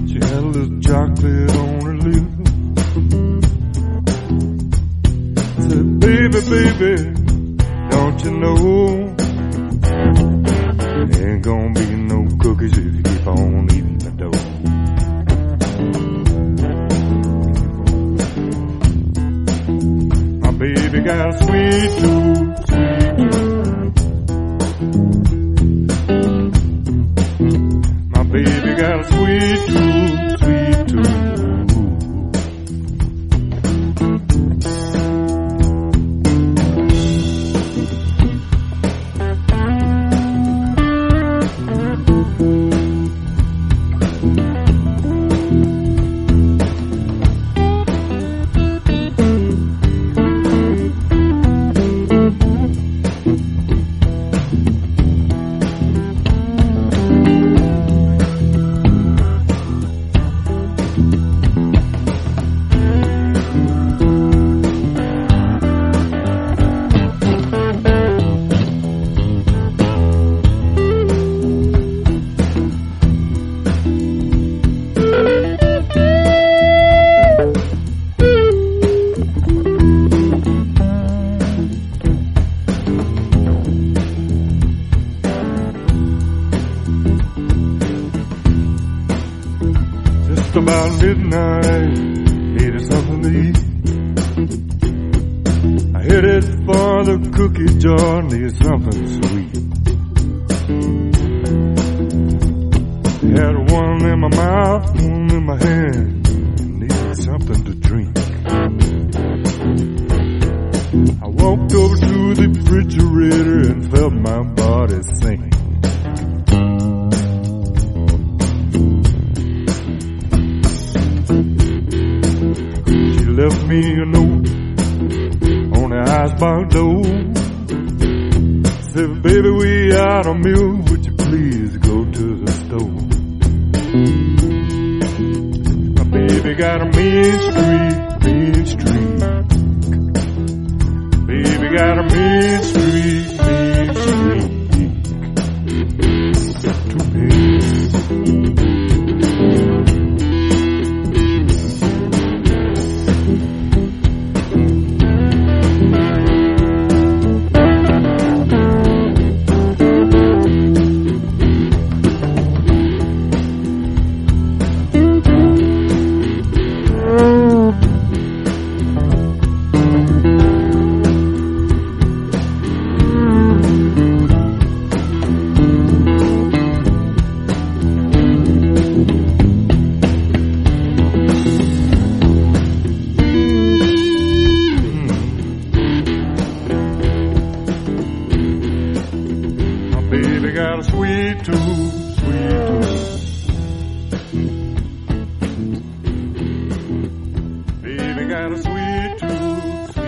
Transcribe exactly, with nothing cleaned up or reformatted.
She had a little chocolate on her lips. I said, baby, baby, don't you know there ain't gonna be no cookies if you keep on eating the dough. My baby got a sweet tooth, sweet tooth. My baby got a sweet tooth, sweet tooth. About midnight, needed something to eat. I headed for the cookie jar, needed something sweet. Had one in my mouth, one in my hand, needed something to drink. I walked over to the refrigerator and felt my body sink. Left me a note on the icebox door. Said, baby, we out of milk, would you please go to the store? My baby got a mean streak, mean streak. Baby got a mean streak, mean streak. Too mean. Baby got a sweet tooth, sweet tooth. Baby got a sweet tooth, sweet